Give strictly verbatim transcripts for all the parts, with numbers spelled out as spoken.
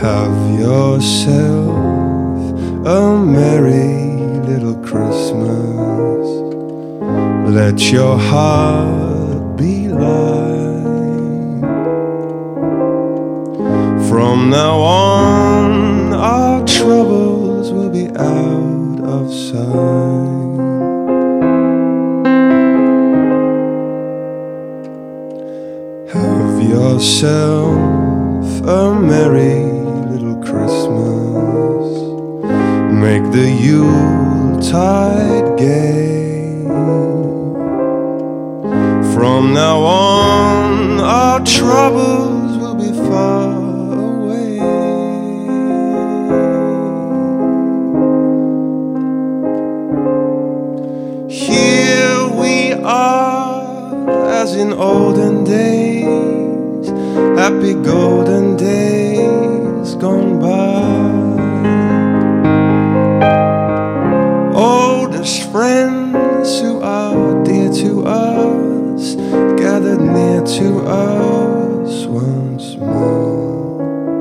Have yourself a merry little Christmas. Let your heart be light. From now on, our troubles will be out of sight. Have yourself a merry little Christmas. Make the Yuletide gay. From now on, our troubles will be far away. Here we are, as in olden days, happy golden days gone by. Oldest friends who are dear to us, gathered near to us once more.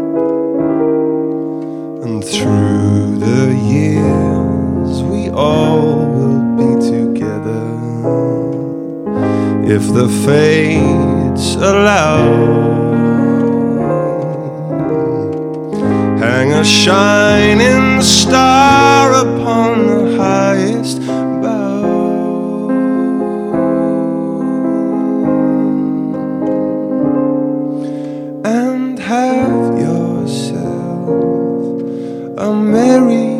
And through the years we all will be together, if the fates allow. Hang a shining star upon the highest bough, and have yourself a merry